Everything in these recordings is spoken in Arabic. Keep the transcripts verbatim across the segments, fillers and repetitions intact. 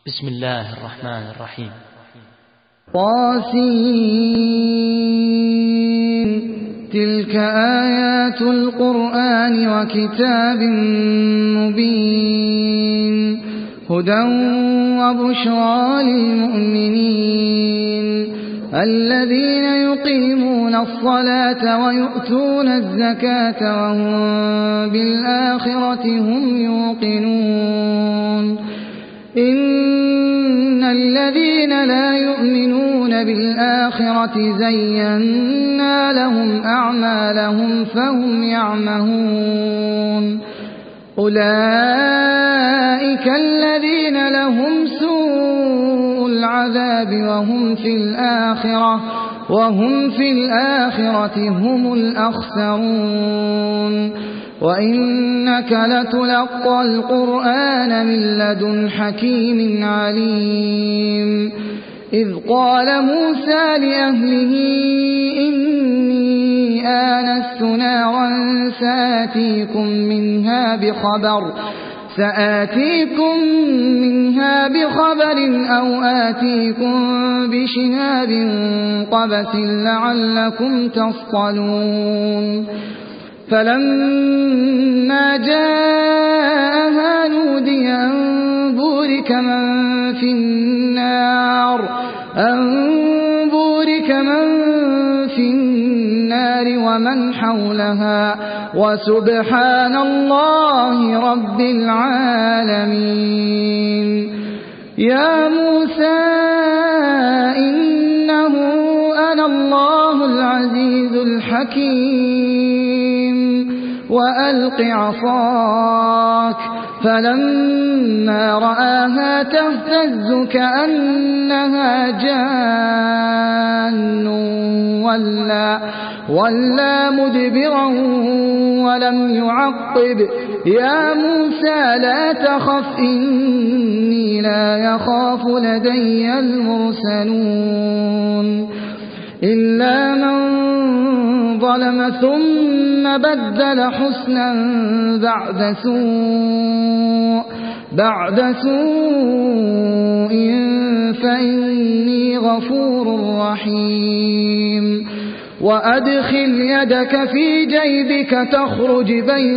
بسم الله الرحمن الرحيم. طاسين تلك آيات القرآن وكتاب مبين هدى وبشرى للمؤمنين الذين يقيمون الصلاة ويؤتون الزكاة وهم بالآخرة هم يوقنون إن الذين لا يؤمنون بالآخرة زينا لهم أعمالهم فهم يعمهون أولئك الذين لهم سوء العذاب وهم في الآخرة وهم في الآخرة هم الأخسرون وإنك لتلقى القرآن من لدن حكيم عليم إذ قال موسى لأهله إني آنست نارا سآتيكم منها بخبر سآتيكم منها بخبر أو آتيكم بشهاب قبس لعلكم تصطلون فلما جاءها نودي أن بورك من في النار أن بورك من في النار ومن حولها وسبحان الله رب العالمين يا موسى إنه أنا الله العزيز الحكيم وألق عصاك فلما رآها تهتز كأنها جان ولا, ولا مدبرا ولم يعقب يا موسى لا تخف إني لا يخاف لدي المرسلون إلا من ظلم ثم بدل حسنا بعد سوء بعد سوء فإني غفور رحيم وأدخل يدك في جيبك تخرج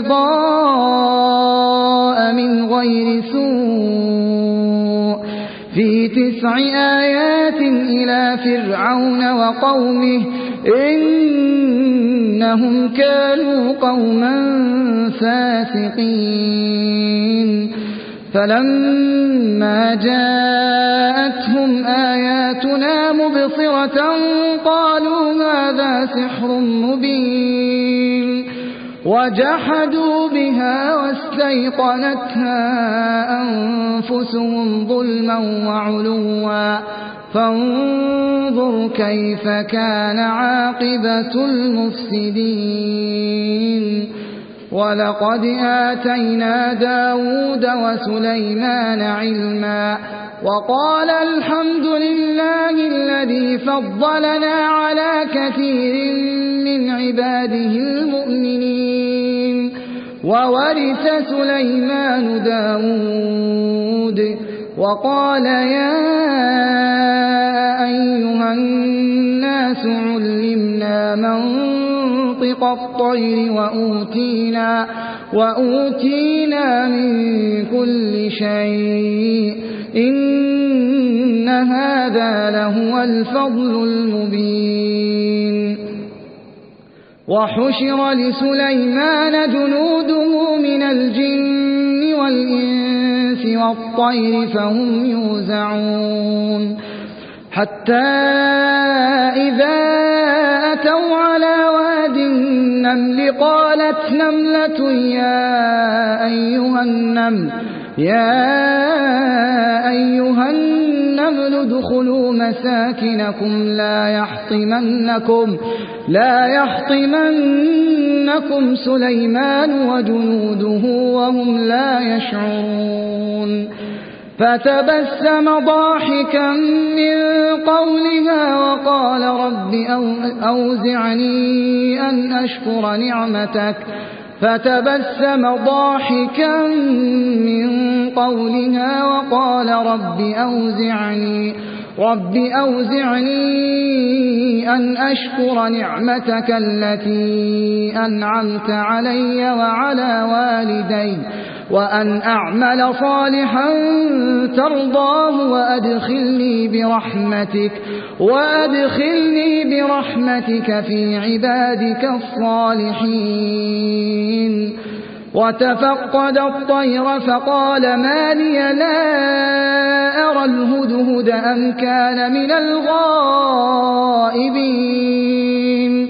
بيضاء من غير سوء في تسع آيات إلى فرعون وقومه إنهم كانوا قوما فاسقين فلما جاءتهم آياتنا مبصرة قالوا هذا سحر مبين وجحدوا بها واستيقنتها أنفسهم ظلما وعلوا فانظر كيف كان عاقبة المفسدين ولقد آتينا داود وسليمان علما وقال الحمد لله الذي فضلنا على كثير من عباده المؤمنين وورث سليمان داود وقال يا أيها الناس علمنا منطق الطير وأوتينا, وأوتينا من كل شيء إن هذا لهو الفضل المبين وحشر لسليمان جنوده من الجن والإنس والطير فهم يوزعون حتى إذا أتوا على واد النمل قالت نملة يا أيها النمل يا أيها النمل ادخلوا مساكنكم لا يحطمنكم لا يحطمنكم سليمان وجنوده وهم لا يشعرون فتبسم ضاحكا من قولها وقال رب أوزعني أن أشكر نعمتك فتبسم ضاحكا من قولها وقال رب أوزعني رب أوزعني أن أشكر نعمتك التي أنعمت علي وعلى والدي وأن أعمل صالحا ترضاه وأدخلني برحمتك وأدخلني برحمتك في عبادك الصالحين. وتفقد الطير فقال ما لي لا أرى الهدهد أم كان من الغائبين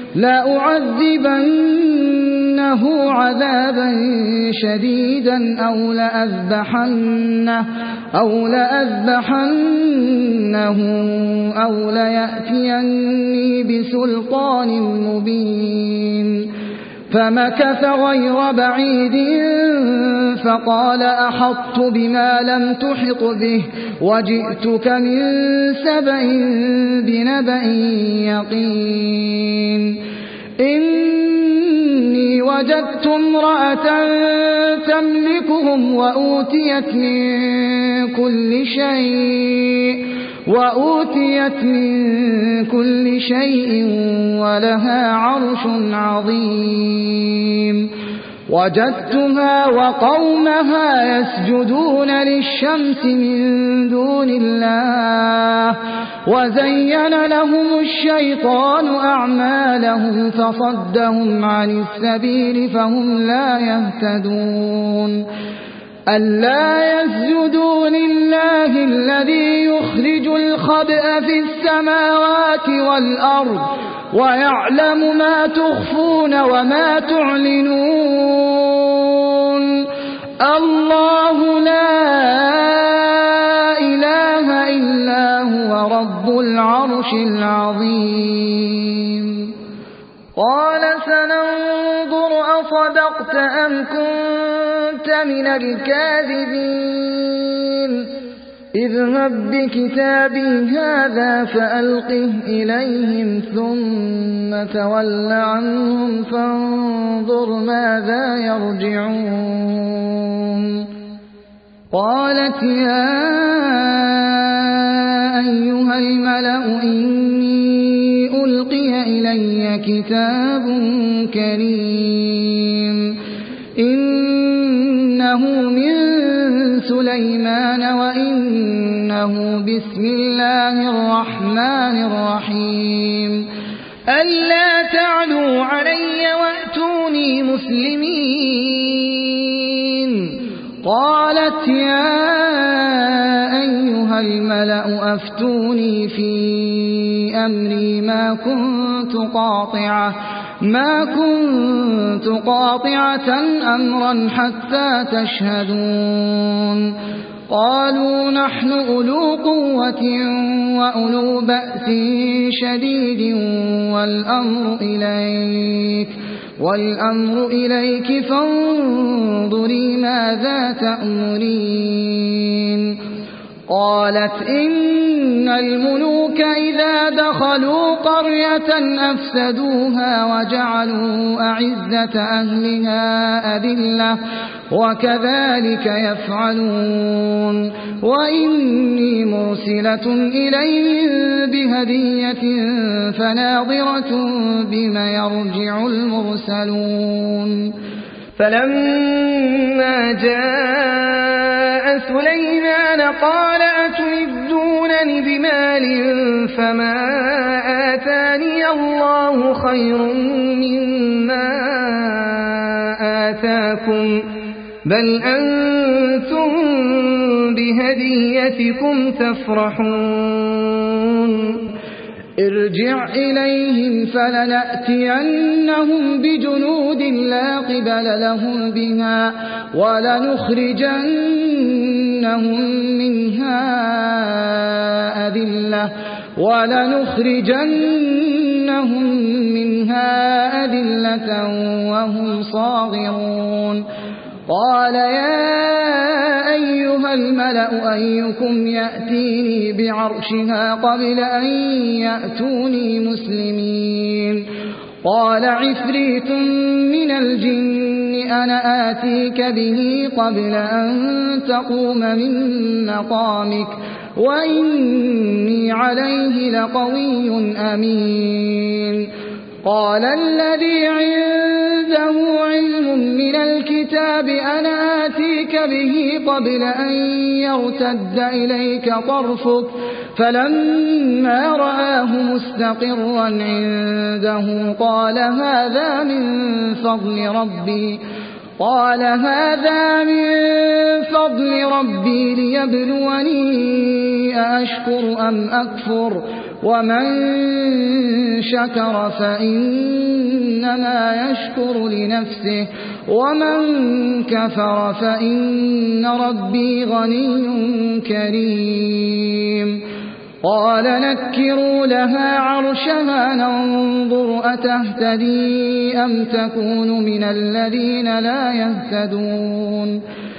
لأعذبنه عذابا شديدا أو لأذبحنه أو لأذبحنه أو ليأتيني بسلطان مبين. فمكث غير بعيد فقال أحطت بما لم تحط به وجئتك من سبأ بنبأ يقين. إني وجدت امرأة تملكهم وأوتيت من كل شيء وأوتيت من كل شيء ولها عرش عظيم. وجدتها وقومها يسجدون للشمس من دون الله وزين لهم الشيطان أعمالهم فصدهم عن السبيل فهم لا يهتدون. ألا يسجدوا لله الذي يخرج الخبأ في السماوات والأرض ويعلم ما تخفون وما تعلنون. الله لا إله إلا هو رب العرش العظيم. قال سننظر أصدقت أم كنت من الكاذبين اذهب بكتابي هذا فألقه إليهم ثم تول عنهم فانظر ماذا يرجعون. قالت يا أيها الملأ إني ألقي إلي كتاب كريم إنه من سليمان وإنه بسم الله الرحمن الرحيم ألا تعلوا علي وأتوني مسلمين. قالت يا أيها الملأ أفتوني في أمري ما كنت قاطعة ما كنت قاطعة أمرا حتى تشهدون. قالوا نحن أولو قوة وأولو بأس شديد والأمر إليك والأمر إليك فانظري ماذا تأمرين. قالت إن الملوك إذا دخلوا قرية أفسدوها وجعلوا أعزة أهلها أذلة وكذلك يفعلون. وإني مرسلة إليهم بهدية فناظرة بما يرجع المرسلون. فلما جاء سليمان قال أتمدونني بمال فما آتاني الله خير مما آتاكم بل أنتم بهديتكم تفرحون. ارجع إليهم فلنأتينهم بجنود لا قبل لهم بها ولنخرجنهم منها أذلة ولنخرجنهم منها أذلة وهم صاغرون. قال يا أيها الملأ أيكم يأتيني بعرشها قبل أن يأتوني مسلمين. قال عفريت من الجن أنا آتيك به قبل أن تقوم من مقامك وإني عليه لقوي أمين. قال الذي عنده علم من الكتاب أنا آتيك به قبل أن يرتد إليك طرفك فلما رآه مستقرا عنده قال هذا من فضل ربي قال هذا من فضل ربي ليبلوني أأشكر أم أكفر ومن شكر فإنما يشكر لنفسه ومن كفر فإن ربي غني كريم. قال نكروا لها عرشها ننظر أتهتدي أم تكون من الذين لا يهتدون.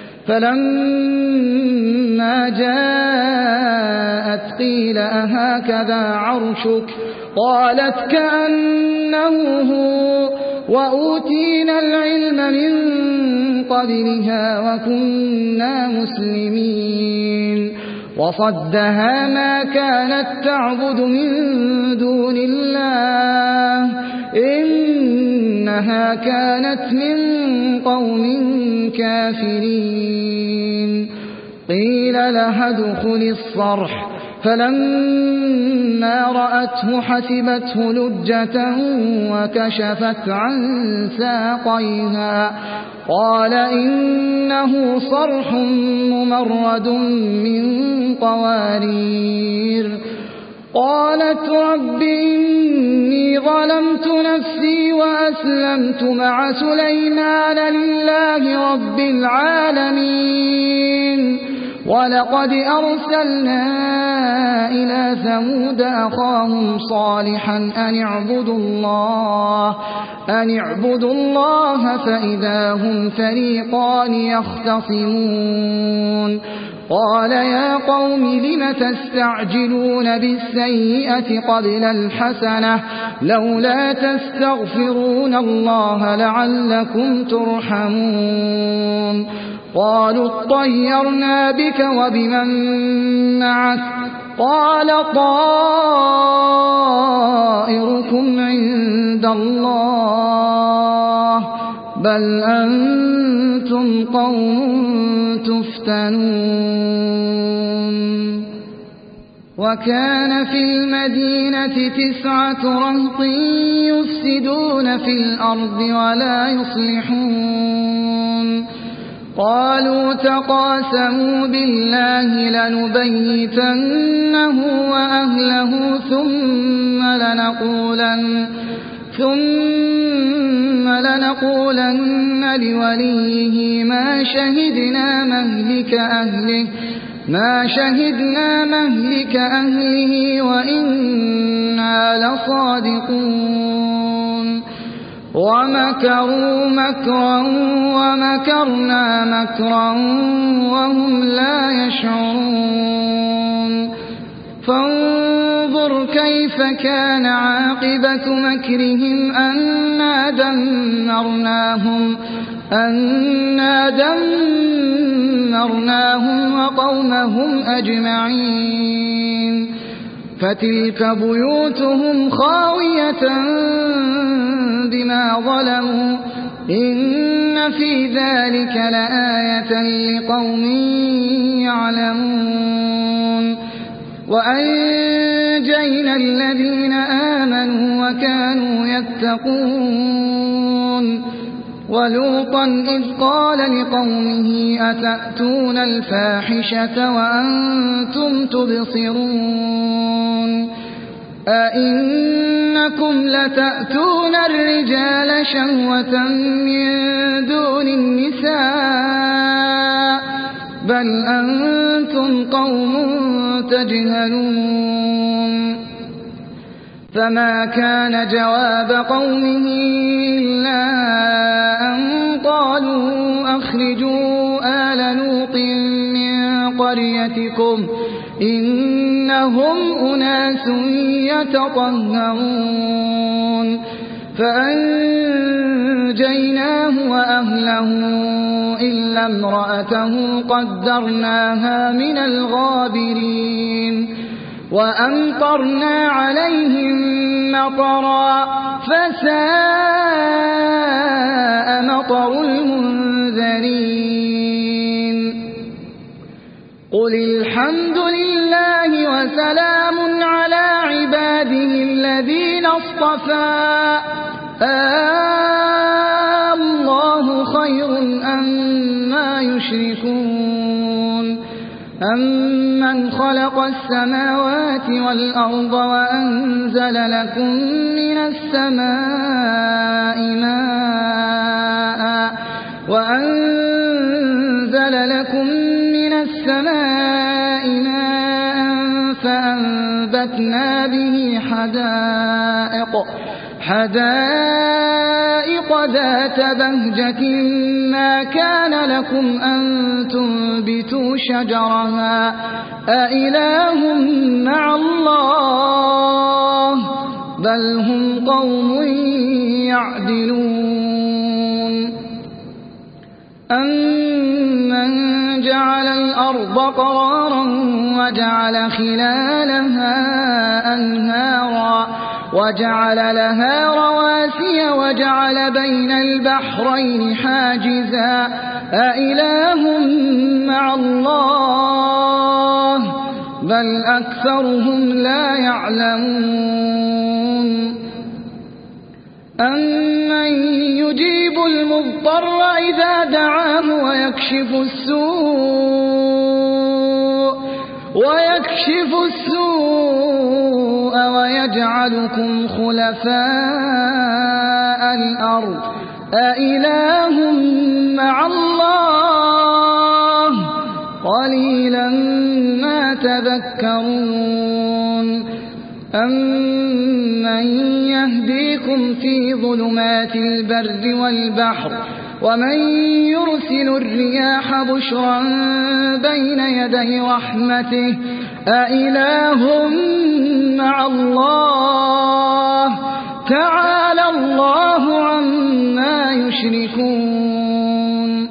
فلما جاءت قيل أهكذا عرشك قالت كأنه هو وأوتينا العلم من قبلها وكنا مسلمين. وصدها ما كانت تعبد من دون الله إنها كانت من قوم كافرين. قيل لها ادخل الصرح فلما رأته حسبته لجة وكشفت عن ساقيها قال إنه صرح ممرد من قوارير. قالت رب إني ظلمت نفسي وأسلمت مع سليمان لله رب العالمين. ولقد أرسلنا إلى ثمود أخاهم صالحا أن اعبدوا الله أن اعبدوا الله فإذا هم فريقان يختصمون. قال يا قوم لم تستعجلون بالسيئة قبل الحسنة لولا تستغفرون الله لعلكم ترحمون. قالوا اطيرنا بك وبمن معك قال طائركم عند الله بل أنتم قوم تفتنون. وكان في المدينة تسعة رهط يفسدون في الأرض ولا يصلحون. قالوا تقاسموا بالله لنبيتنه وأهله ثم لنقولن ثم لنقولن لوليه ما شهدنا مهلك أهله ما شهدنا مهلك أهله وإنا لصادقون. ومكروا مكرا ومكرنا مكرا وهم لا يشعرون. فانظر كيف كان عاقبة مكرهم أنا دمرناهم أنا دمرناهم وقومهم أجمعين. فتلك بيوتهم خاوية بما ظلموا إن في ذلك لآية لقوم يعلمون. وأنجينا الذين آمنوا وكانوا يتقون. ولوطا إذ قال لقومه أتأتون الفاحشة وأنتم تبصرون أئنكم لتأتون الرجال شهوة من دون النساء بل أنتم قوم تجهلون. فما كان جواب قومه إلا أن قالوا أخرجوا آل لوط من قريتكم إنهم أناس يتطهرون. فأنجيناه وأهله إلا امرأته قدرناها من الغابرين وأمطرنا عليهم مطرا فساء مطر المنذرين قل الحمد لله وسلام على عباده الذين اصطفى الله خير أما يشركون أمن خلق السماوات والأرض وأنزل لكم من السماء ماء وأنزل لكم من السماء ماء فأنبتنا به حدائق حدائق ذات بهجة ما كان لكم أن تنبتوا شجرها أإله مع الله بل هم قوم يعدلون أمن جعل الأرض قرارا وجعل خلالها أنهارا وجعل لها رواسي وجعل بين البحرين حاجزا أإله مع الله بل أكثرهم لا يعلمون أمن يجيب المضطر إذا دعاه ويكشف السوء ويكشف السوء ويجعلكم خلفاء الأرض أإله مع الله قليلا ما تذكرون أمن يهديكم في ظلمات البر والبحر ومن يرسل الرياح بشرا بين يدي رحمته أإله مع الله تعالى الله عما يشركون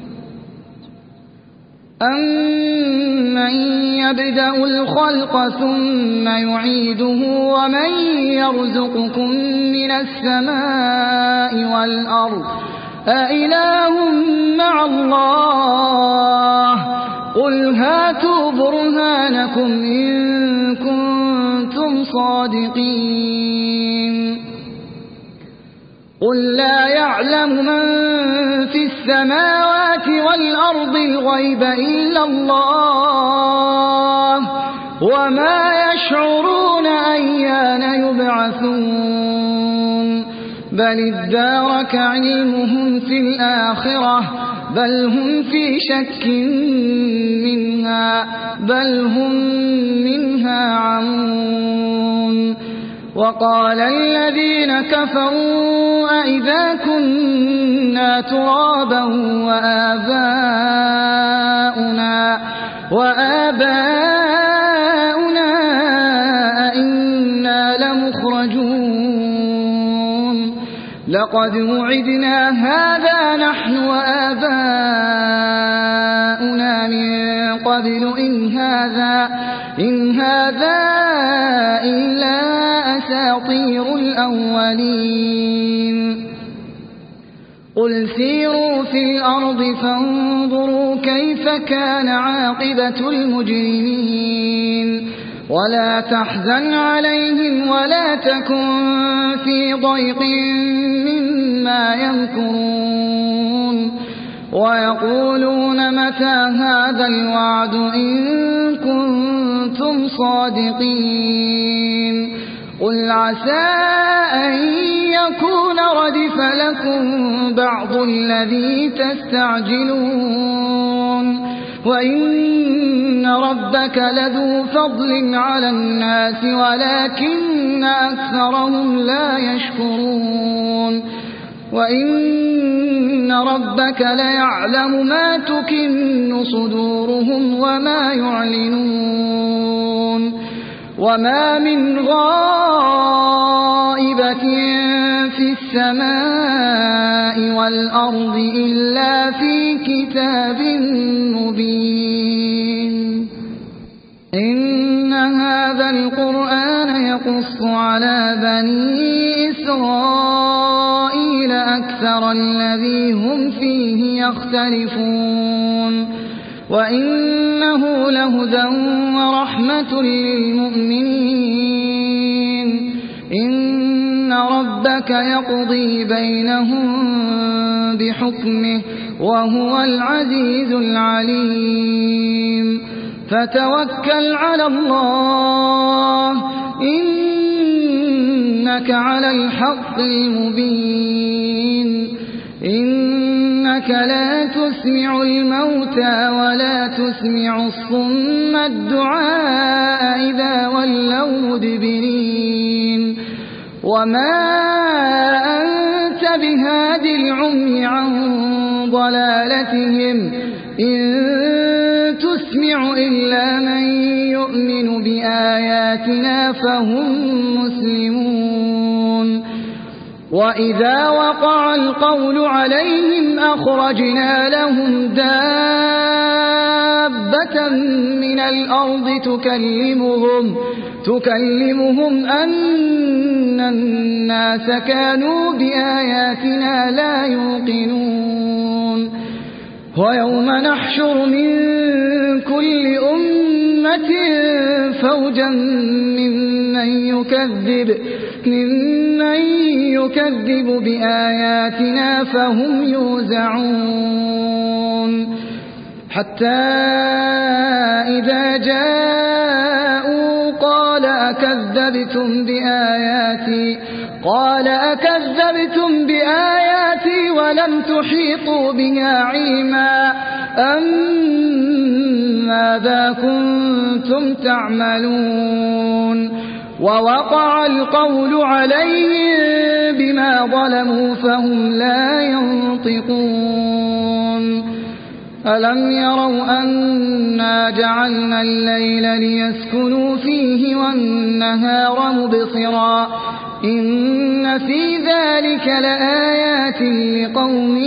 أمن يبدأ الخلق ثم يعيده ومن يرزقكم من السماء والأرض أإله مع الله قل هاتوا برهانكم إن كنتم صادقين قل لا يعلم من في السماوات والأرض الغيب إلا الله وما يشعرون أيان يبعثون بل ادارك علمهم في الآخرة بل هم في شك منها بل هم منها عمون وقال الذين كفروا أئذا كنا ترابا وآباؤنا وآباؤنا أئنا لمخرجون لقد وعدنا هذا نحن وآباؤنا من قبل إن هذا إن هذا إلا أساطير الأولين قل سيروا في الأرض فانظروا كيف كان عاقبة المجرمين ولا تحزن عليهم ولا تكن في ضيق مما يمكرون ويقولون متى هذا الوعد إن كنتم صادقين قل عسى أن يكون ردف لكم بعض الذي تستعجلون وإن ربك لذو فضل على الناس ولكن أكثرهم لا يشكرون وإن ربك ليعلم ما تكن صدورهم وما يعلنون وما من غائبة في السماء والأرض إلا في كتاب مبين إن هذا القرآن يقص على بني إسرائيل أكثر الذي هم فيه يختلفون وإنه لهدى ورحمة للمؤمنين إن ربك يقضي بينهم بحكمه وهو العزيز العليم فتوكل على الله إنك على الحق المبين إنك لا تسمع الموتى ولا تسمع الصم الدعاء إذا ولوا مدبرين وما أنت بهاد العمي عن ضلالتهم إن تسمع إلا من يؤمن بآياتنا فهم مسلمون وإذا وقع القول عليهم أخرجنا لهم دابة من الأرض تكلمهم تكلمهم أن الناس كانوا بآياتنا لا يوقنون ويوم نحشر من كل أمة فوجا ممن يكذب ممن يكذب بآياتنا فهم يوزعون حتى إذا جاءوا قال أكذبتم بآياتي قال أكذبتم بآياتي ولم تحيطوا بها علما أم ماذا كنتم تعملون ووقع القول عليهم بما ظلموا فهم لا ينطقون ألم يروا أنا جعلنا الليل ليسكنوا فيه والنهار مبصرا إن في ذلك لآيات لقوم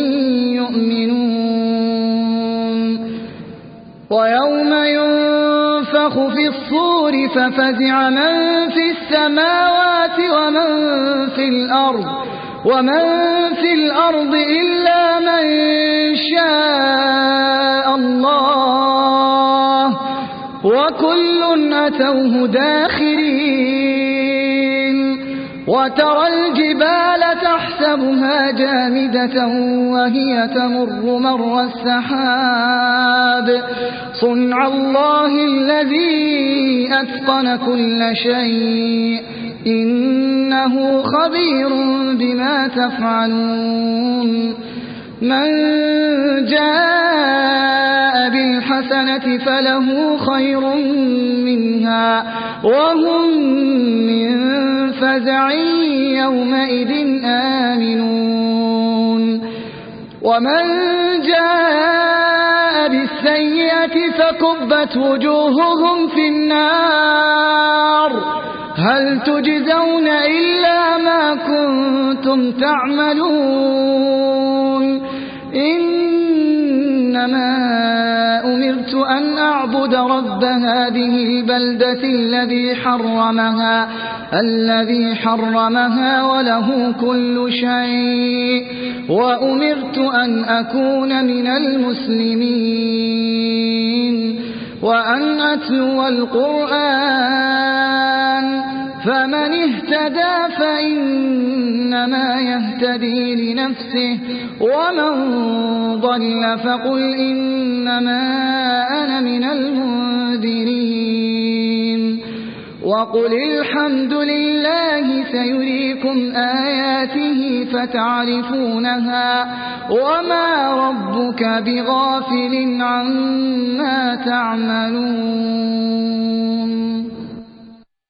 يؤمنون ويوم ينفخ في الصور ففزع من في السماوات ومن في الأرض ومن في الأرض إلا من شاء الله وكل أتوه داخرين وترى الجبال تحسبها جامدة وهي تمر مر السحاب صنع الله الذي أتقن كل شيء إنه خبير بما تفعلون من جاء بالحسنة فله خير منها وهم من فزع يومئذ آمنون ومن جاء بالسيئة فكبت وجوههم في النار هل تجزون إلا ما كنتم تعملون إنما أمرت أن أعبد رب هذه البلدة الذي حرمها الذي حرمها وله كل شيء وأمرت أن أكون من المسلمين وأن أتلو القرآن فمن اهتدى فإنما يهتدي لنفسه ومن ضل فقل إنما أنا من المنذرين وقل الحمد لله سيريكم آياته فتعرفونها وما ربك بغافل عما تعملون